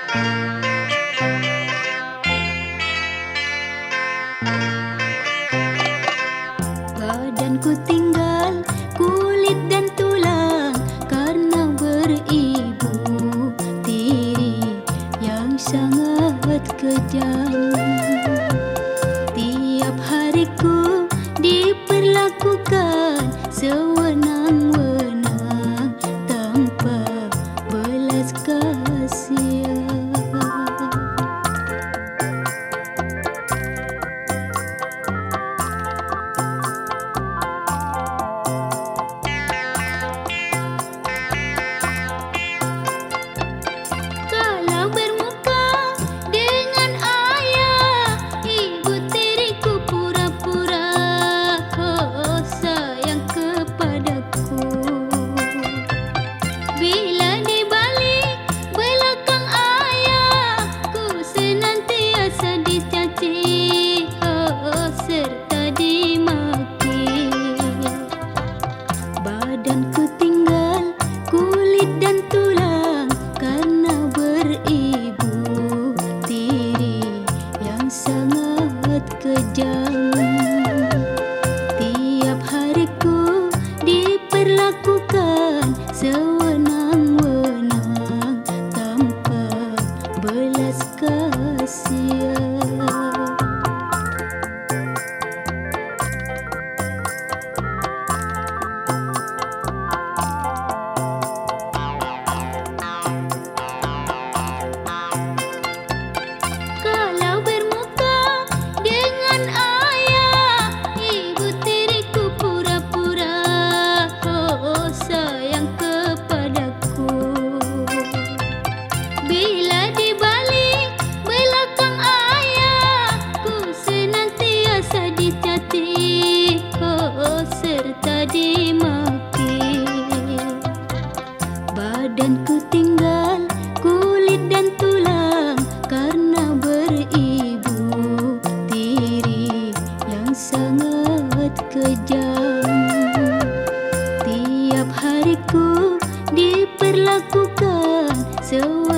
Badanku tinggal kulit dan tulang karena beribu tiri yang sangat kejam. Tiap hariku diperlakukan sewenang-wenang tanpa belas kasihan. Badanku tinggal kulit dan tulang karena beribu tiri yang sangat kejam. Tiap hariku diperlakukan sewenang-wenang tanpa belas kasihan. Badanku tinggal kulit dan tulang karena beribu tiri yang sangat kejam. Tiap hariku diperlakukan